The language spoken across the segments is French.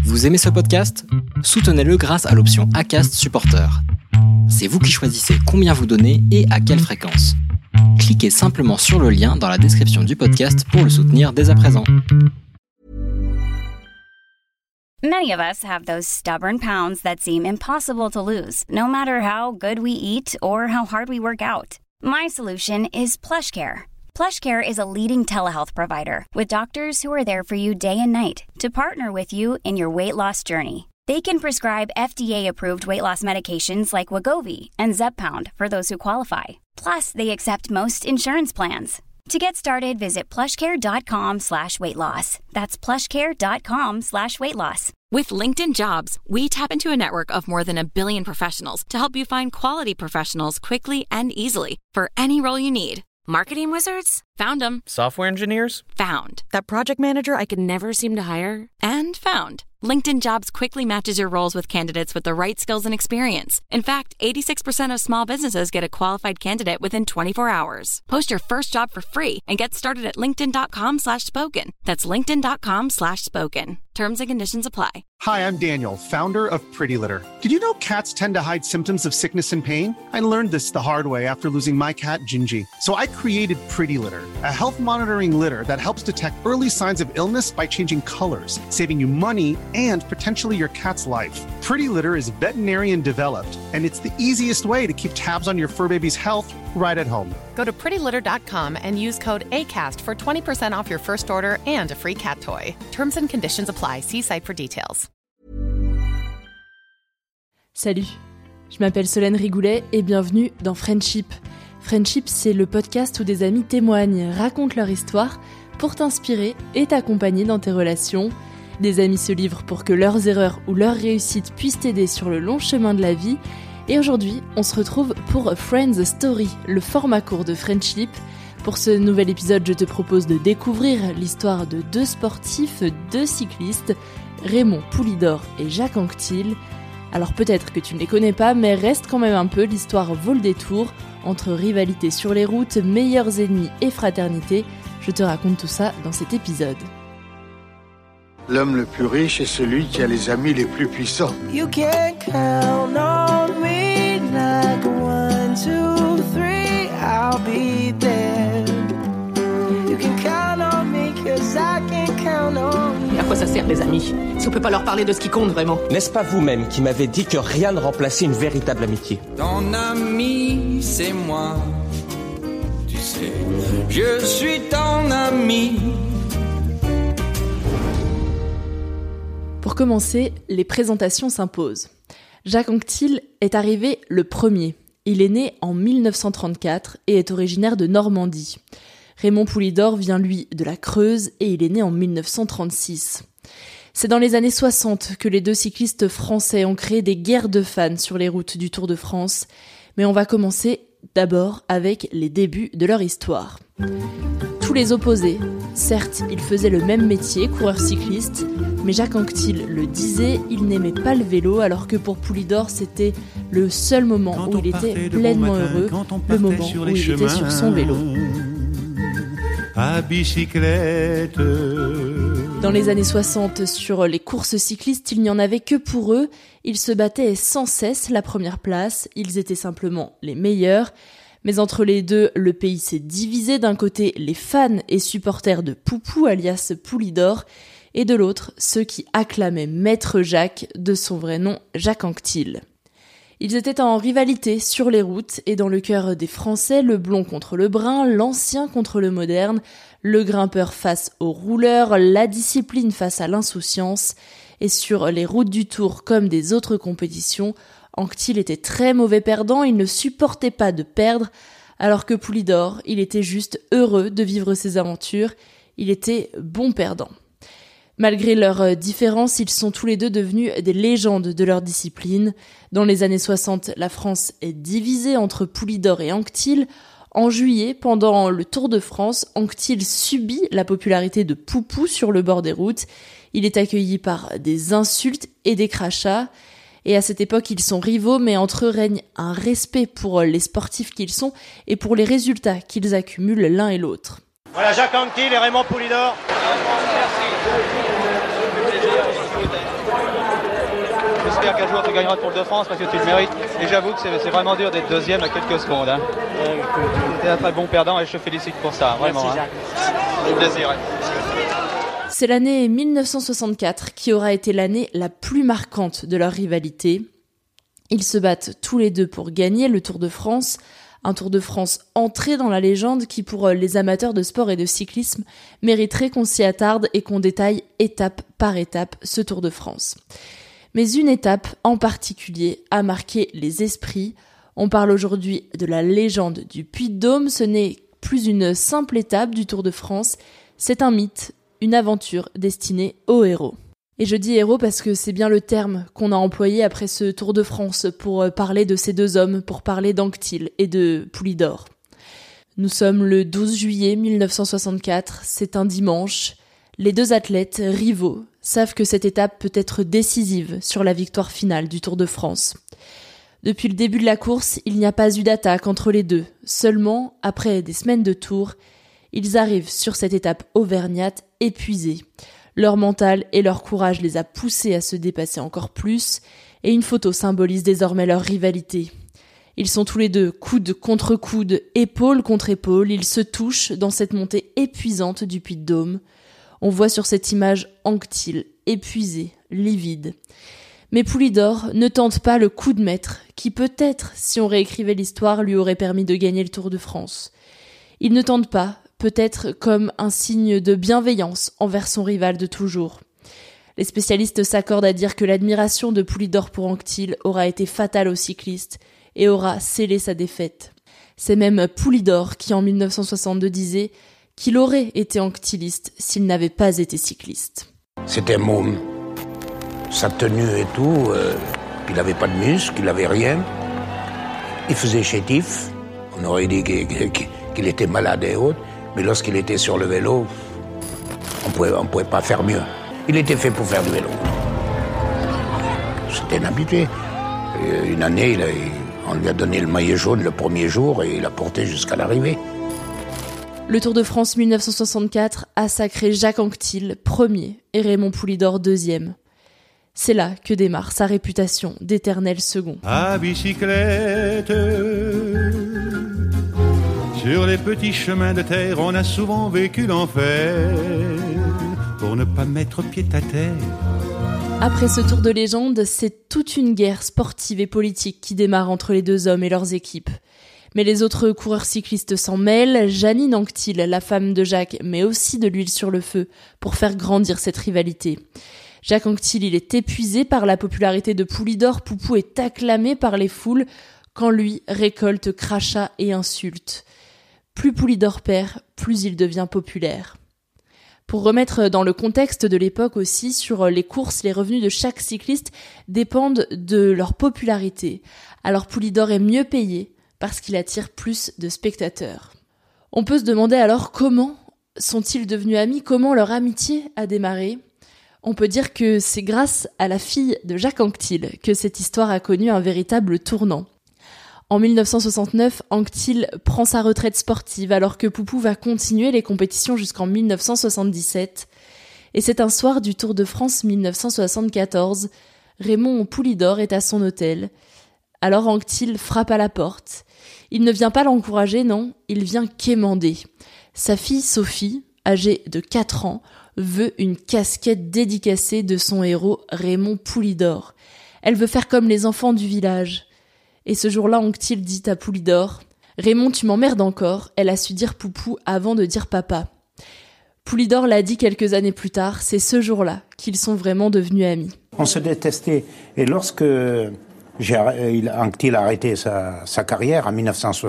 Vous aimez ce podcast ? Soutenez-le grâce à l'option Acast Supporter. C'est vous qui choisissez combien vous donnez et à quelle fréquence. Cliquez simplement sur le lien dans la description du podcast pour le soutenir dès à présent. Many of us have those stubborn pounds that seem impossible to lose, no matter how good we eat or how hard we work out. My solution is PlushCare. PlushCare is a leading telehealth provider with doctors who are there for you day and night to partner with you in your weight loss journey. They can prescribe FDA-approved weight loss medications like Wegovy and Zepbound for those who qualify. Plus, they accept most insurance plans. To get started, visit plushcare.com/weightloss. That's plushcare.com/weightloss. With LinkedIn Jobs, we tap into a network of more than 1 billion professionals to help you find quality professionals quickly and easily for any role you need. Marketing wizards? Found them. Software engineers? Found. That project manager I could never seem to hire? And found. LinkedIn Jobs quickly matches your roles with candidates with the right skills and experience. In fact, 86% of small businesses get a qualified candidate within 24 hours. Post your first job for free and get started at linkedin.com/spoken. That's linkedin.com/spoken. Terms and conditions apply. Hi, I'm Daniel, founder of Pretty Litter. Did you know cats tend to hide symptoms of sickness and pain? I learned this the hard way after losing my cat, Gingy. So I created Pretty Litter, a health monitoring litter that helps detect early signs of illness by changing colors, saving you money and potentially your cat's life. Pretty Litter is veterinarian developed, and it's the easiest way to keep tabs on your fur baby's health right at home. Go to prettylitter.com and use code ACAST for 20% off your first order and a free cat toy. Terms and conditions apply. See site for details. Salut, je m'appelle Solène Rigoulet et bienvenue dans Friendship. Friendship, c'est le podcast où des amis témoignent, racontent leur histoire pour t'inspirer et t'accompagner dans tes relations. Des amis se livrent pour que leurs erreurs ou leurs réussites puissent t'aider sur le long chemin de la vie. Et aujourd'hui, on se retrouve pour Friends Story, le format court de Friendship. Pour ce nouvel épisode, je te propose de découvrir l'histoire de deux sportifs, deux cyclistes, Raymond Poulidor et Jacques Anquetil. Alors peut-être que tu ne les connais pas, mais reste quand même un peu, l'histoire vaut le détour. Entre rivalité sur les routes, meilleurs ennemis et fraternité, je te raconte tout ça dans cet épisode. L'homme le plus riche est celui qui a les amis les plus puissants. You can count on me like 1, 2, 3, I'll be there. You can count on me 'cause I can count on you. À quoi ça sert les amis, si on peut pas leur parler de ce qui compte vraiment? N'est-ce pas vous-même qui m'avez dit que rien ne remplaçait une véritable amitié? Ton ami, c'est moi. Tu sais, je suis ton ami. Pour commencer, les présentations s'imposent. Jacques Anquetil est arrivé le premier. Il est né en 1934 et est originaire de Normandie. Raymond Poulidor vient lui de la Creuse et il est né en 1936. C'est dans les années 60 que les deux cyclistes français ont créé des guerres de fans sur les routes du Tour de France. Mais on va commencer d'abord avec les débuts de leur histoire. Tous les opposés. Certes, ils faisaient le même métier, coureur cycliste, mais Jacques Anquetil le disait, il n'aimait pas le vélo, alors que pour Poulidor, c'était le seul moment où il était pleinement heureux, le moment où il était sur son vélo. À bicyclette. Dans les années 60, sur les courses cyclistes, il n'y en avait que pour eux. Ils se battaient sans cesse la première place, ils étaient simplement les meilleurs. Mais entre les deux, le pays s'est divisé. D'un côté, les fans et supporters de Poupou, alias Poulidor, et de l'autre, ceux qui acclamaient Maître Jacques, de son vrai nom Jacques Anquetil. Ils étaient en rivalité sur les routes et dans le cœur des Français, le blond contre le brun, l'ancien contre le moderne, le grimpeur face au rouleur, la discipline face à l'insouciance. Et sur les routes du Tour comme des autres compétitions, Anquetil était très mauvais perdant, il ne supportait pas de perdre, alors que Poulidor, il était juste heureux de vivre ses aventures, il était bon perdant. Malgré leurs différences, ils sont tous les deux devenus des légendes de leur discipline. Dans les années 60, la France est divisée entre Poulidor et Anquetil. En juillet, pendant le Tour de France, Anquetil subit la popularité de Poupou sur le bord des routes. Il est accueilli par des insultes et des crachats. Et à cette époque, ils sont rivaux, mais entre eux règne un respect pour les sportifs qu'ils sont et pour les résultats qu'ils accumulent l'un et l'autre. Voilà Jacques Anquetil et Raymond Poulidor. qu'un jour tu gagneras le Tour de France parce que tu le mérites. Et j'avoue que c'est vraiment dur d'être deuxième à quelques secondes. Hein. Tu es un très bon perdant et je te félicite pour ça, vraiment. Merci, Jacques. C'est un plaisir. C'est l'année 1964 qui aura été l'année la plus marquante de leur rivalité. Ils se battent tous les deux pour gagner le Tour de France, un Tour de France entré dans la légende qui, pour les amateurs de sport et de cyclisme, mériterait qu'on s'y attarde et qu'on détaille étape par étape ce Tour de France. Mais une étape en particulier a marqué les esprits. On parle aujourd'hui de la légende du Puy-de-Dôme. Ce n'est plus une simple étape du Tour de France, c'est un mythe, une aventure destinée aux héros. Et je dis héros parce que c'est bien le terme qu'on a employé après ce Tour de France pour parler de ces deux hommes, pour parler d'Anquetil et de Poulidor. Nous sommes le 12 juillet 1964, c'est un dimanche. Les deux athlètes, rivaux, savent que cette étape peut être décisive sur la victoire finale du Tour de France. Depuis le début de la course, il n'y a pas eu d'attaque entre les deux. Seulement, après des semaines de tours, ils arrivent sur cette étape auvergnate épuisés. Leur mental et leur courage les a poussés à se dépasser encore plus, et une photo symbolise désormais leur rivalité. Ils sont tous les deux coude contre coude, épaule contre épaule, ils se touchent dans cette montée épuisante du Puy-de-Dôme. On voit sur cette image Anquetil, épuisé, livide. Mais Poulidor ne tente pas le coup de maître, qui peut-être, si on réécrivait l'histoire, lui aurait permis de gagner le Tour de France. Il ne tente pas, peut-être comme un signe de bienveillance envers son rival de toujours. Les spécialistes s'accordent à dire que l'admiration de Poulidor pour Anquetil aura été fatale au cycliste et aura scellé sa défaite. C'est même Poulidor qui, en 1962, disait qu'il aurait été anquetiliste s'il n'avait pas été cycliste. C'était un môme. Sa tenue et tout, il n'avait pas de muscles, il n'avait rien. Il faisait chétif. On aurait dit qu'il était malade et autres. Mais lorsqu'il était sur le vélo, on pouvait pas faire mieux. Il était fait pour faire du vélo. C'était un habitué. Une année, on lui a donné le maillot jaune le premier jour et il a porté jusqu'à l'arrivée. Le Tour de France 1964 a sacré Jacques Anquetil premier et Raymond Poulidor deuxième. C'est là que démarre sa réputation d'éternel second. À bicyclette, sur les petits chemins de terre, on a souvent vécu l'enfer pour ne pas mettre pied à terre. Après ce tour de légende, c'est toute une guerre sportive et politique qui démarre entre les deux hommes et leurs équipes. Mais les autres coureurs cyclistes s'en mêlent. Jeannine Anquetil, la femme de Jacques, met aussi de l'huile sur le feu pour faire grandir cette rivalité. Jacques Anquetil, il est épuisé par la popularité de Poulidor. Poupou est acclamé par les foules, quand lui récolte crachats et insultes. Plus Poulidor perd, plus il devient populaire. Pour remettre dans le contexte de l'époque aussi, sur les courses, les revenus de chaque cycliste dépendent de leur popularité. Alors Poulidor est mieux payé parce qu'il attire plus de spectateurs. On peut se demander alors comment sont-ils devenus amis, comment leur amitié a démarré. On peut dire que c'est grâce à la fille de Jacques Anquetil que cette histoire a connu un véritable tournant. En 1969, Anquetil prend sa retraite sportive alors que Poupou va continuer les compétitions jusqu'en 1977. Et c'est un soir du Tour de France 1974. Raymond Poulidor est à son hôtel. Alors Anquetil frappe à la porte. Il ne vient pas l'encourager, non, il vient quémander. Sa fille Sophie, âgée de 4 ans, veut une casquette dédicacée de son héros Raymond Poulidor. Elle veut faire comme les enfants du village. Et ce jour-là, Anquetil dit à Poulidor « Raymond, tu m'emmerdes encore », elle a su dire Poupou avant de dire papa. Poulidor l'a dit quelques années plus tard, c'est ce jour-là qu'ils sont vraiment devenus amis. On se détestait. Et lorsque Anquetil a arrêté sa carrière en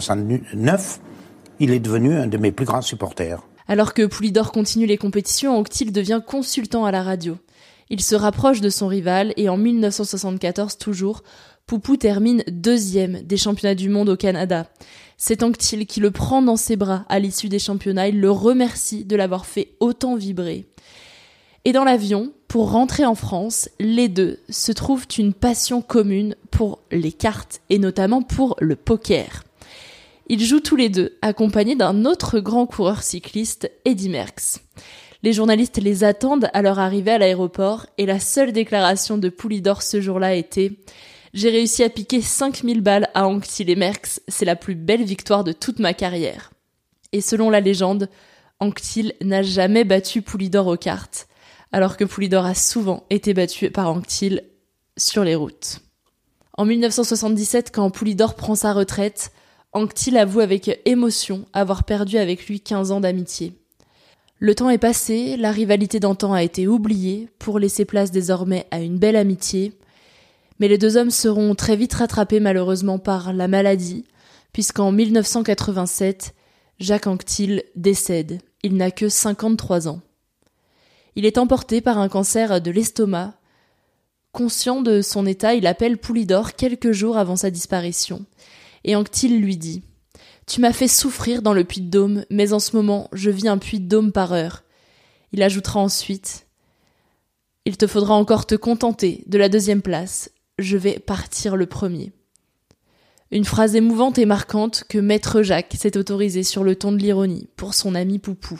1969, il est devenu un de mes plus grands supporters. Alors que Poulidor continue les compétitions, Anquetil devient consultant à la radio. Il se rapproche de son rival et en 1974 toujours, Poupou termine 2e des championnats du monde au Canada. C'est Anquetil qui le prend dans ses bras à l'issue des championnats, il le remercie de l'avoir fait autant vibrer. Et dans l'avion, pour rentrer en France, les deux se trouvent une passion commune pour les cartes et notamment pour le poker. Ils jouent tous les deux, accompagnés d'un autre grand coureur cycliste, Eddy Merckx. Les journalistes les attendent à leur arrivée à l'aéroport et la seule déclaration de Poulidor ce jour-là était « J'ai réussi à piquer 5000 balles à Anctil et Merckx, c'est la plus belle victoire de toute ma carrière. » Et selon la légende, Anctil n'a jamais battu Poulidor aux cartes, alors que Poulidor a souvent été battu par Anctil sur les routes. En 1977, quand Poulidor prend sa retraite, Anctil avoue avec émotion avoir perdu avec lui 15 ans d'amitié. Le temps est passé, la rivalité d'antan a été oubliée pour laisser place désormais à une belle amitié, mais les deux hommes seront très vite rattrapés malheureusement par la maladie, puisqu'en 1987, Jacques Anctil décède. Il n'a que 53 ans. Il est emporté par un cancer de l'estomac. Conscient de son état, il appelle Poulidor quelques jours avant sa disparition. Et Anctil lui dit « Tu m'as fait souffrir dans le Puy-de-Dôme, mais en ce moment, je vis un Puy-de-Dôme par heure. » Il ajoutera ensuite « Il te faudra encore te contenter de la 2e place. Je vais partir le premier. » Une phrase émouvante et marquante que Maître Jacques s'est autorisé sur le ton de l'ironie pour son ami Poupou.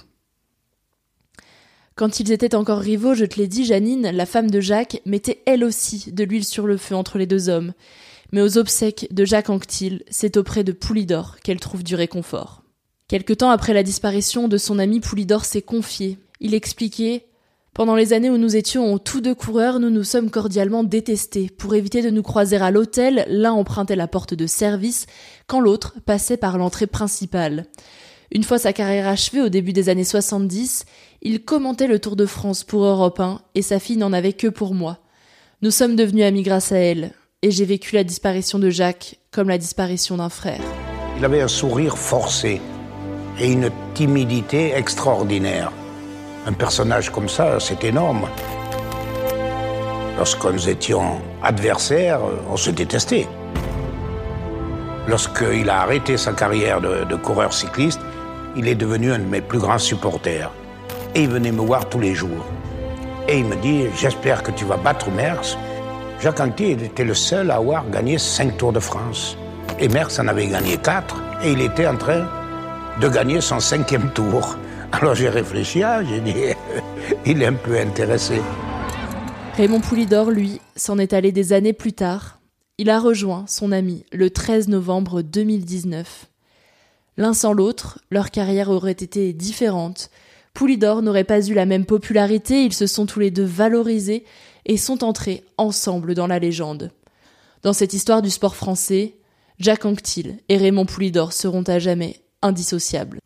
Quand ils étaient encore rivaux, je te l'ai dit, Janine, la femme de Jacques, mettait elle aussi de l'huile sur le feu entre les deux hommes. Mais aux obsèques de Jacques Anctil, c'est auprès de Poulidor qu'elle trouve du réconfort. Quelque temps après la disparition de son ami, Poulidor s'est confié. Il expliquait « Pendant les années où nous étions tous deux coureurs, nous nous sommes cordialement détestés. Pour éviter de nous croiser à l'hôtel, l'un empruntait la porte de service, quand l'autre passait par l'entrée principale. Une fois sa carrière achevée au début des années 70, il commentait le Tour de France pour Europe 1 et sa fille n'en avait que pour moi. Nous sommes devenus amis grâce à elle, et j'ai vécu la disparition de Jacques comme la disparition d'un frère. » Il avait un sourire forcé et une timidité extraordinaire. Un personnage comme ça, c'est énorme. Lorsque nous étions adversaires, on se détestait. Lorsqu'il a arrêté sa carrière de coureur cycliste, il est devenu un de mes plus grands supporters. Et il venait me voir tous les jours. Et il me dit « J'espère que tu vas battre Merckx ». Jacques Anctil était le seul à avoir gagné 5 Tours de France. Et Merckx en avait gagné 4, et il était en train de gagner son 5e tour. Alors j'ai réfléchi, j'ai dit « Il est un peu intéressé ». Raymond Poulidor, lui, s'en est allé des années plus tard. Il a rejoint son ami le 13 novembre 2019. L'un sans l'autre, leur carrière aurait été différente. Poulidor n'aurait pas eu la même popularité, ils se sont tous les deux valorisés et sont entrés ensemble dans la légende. Dans cette histoire du sport français, Jacques Anctil et Raymond Poulidor seront à jamais indissociables.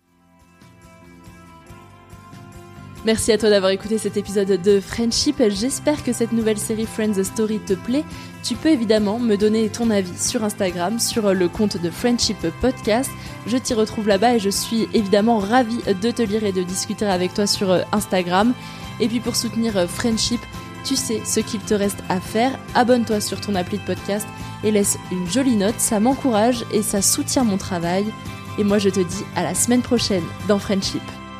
Merci à toi d'avoir écouté cet épisode de Friendship. J'espère que cette nouvelle série Friends Story te plaît. Tu peux évidemment me donner ton avis sur Instagram, sur le compte de Friendship Podcast. Je t'y retrouve là-bas et je suis évidemment ravie de te lire et de discuter avec toi sur Instagram. Et puis pour soutenir Friendship, tu sais ce qu'il te reste à faire. Abonne-toi sur ton appli de podcast et laisse une jolie note. Ça m'encourage et ça soutient mon travail. Et moi je te dis à la semaine prochaine dans Friendship.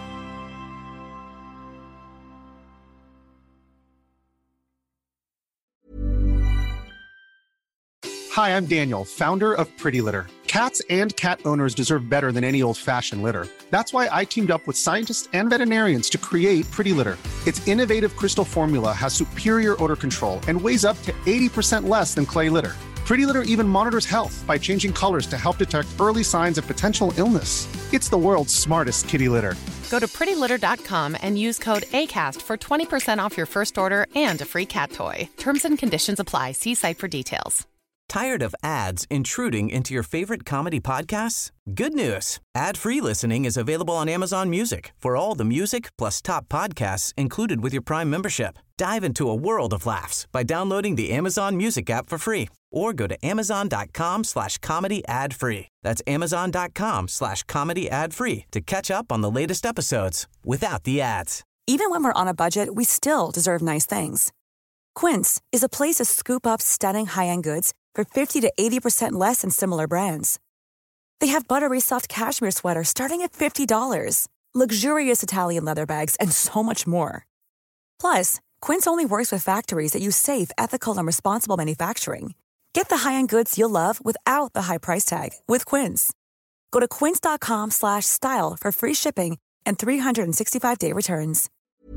Hi, I'm Daniel, founder of Pretty Litter. Cats and cat owners deserve better than any old-fashioned litter. That's why I teamed up with scientists and veterinarians to create Pretty Litter. Its innovative crystal formula has superior odor control and weighs up to 80% less than clay litter. Pretty Litter even monitors health by changing colors to help detect early signs of potential illness. It's the world's smartest kitty litter. Go to prettylitter.com and use code ACAST for 20% off your first order and a free cat toy. Terms and conditions apply. See site for details. Tired of ads intruding into your favorite comedy podcasts? Good news. Ad-free listening is available on Amazon Music for all the music plus top podcasts included with your Prime membership. Dive into a world of laughs by downloading the Amazon Music app for free or go to amazon.com/comedy ad-free. That's amazon.com/comedy ad-free to catch up on the latest episodes without the ads. Even when we're on a budget, we still deserve nice things. Quince is a place to scoop up stunning high-end goods for 50 to 80% less than similar brands. They have buttery soft cashmere sweaters starting at $50, luxurious Italian leather bags, and so much more. Plus, Quince only works with factories that use safe, ethical, and responsible manufacturing. Get the high-end goods you'll love without the high price tag with Quince. Go to quince.com/style for free shipping and 365-day returns.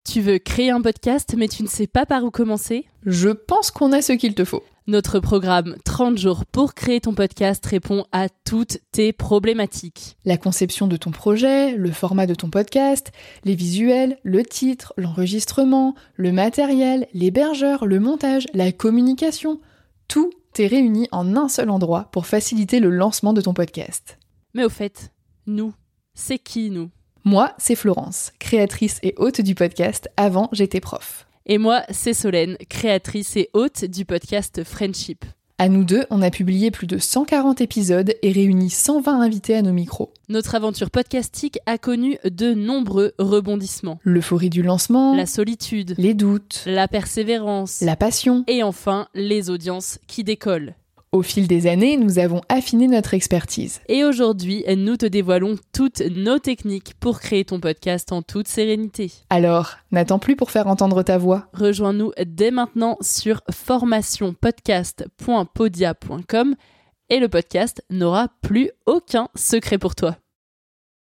Tu veux créer un podcast mais tu ne sais pas par où commencer ? Je pense qu'on a ce qu'il te faut. Notre programme 30 jours pour créer ton podcast répond à toutes tes problématiques. La conception de ton projet, le format de ton podcast, les visuels, le titre, l'enregistrement, le matériel, l'hébergeur, le montage, la communication, tout est réuni en un seul endroit pour faciliter le lancement de ton podcast. Mais au fait, nous, c'est qui nous ? Moi, c'est Florence, créatrice et hôte du podcast Avant j'étais prof. Et moi, c'est Solène, créatrice et hôte du podcast Friendship. À nous deux, on a publié plus de 140 épisodes et réuni 120 invités à nos micros. Notre aventure podcastique a connu de nombreux rebondissements. L'euphorie du lancement, la solitude, les doutes, la persévérance, la passion et enfin les audiences qui décollent. Au fil des années, nous avons affiné notre expertise. Et aujourd'hui, nous te dévoilons toutes nos techniques pour créer ton podcast en toute sérénité. Alors, n'attends plus pour faire entendre ta voix. Rejoins-nous dès maintenant sur formationpodcast.podia.com et le podcast n'aura plus aucun secret pour toi.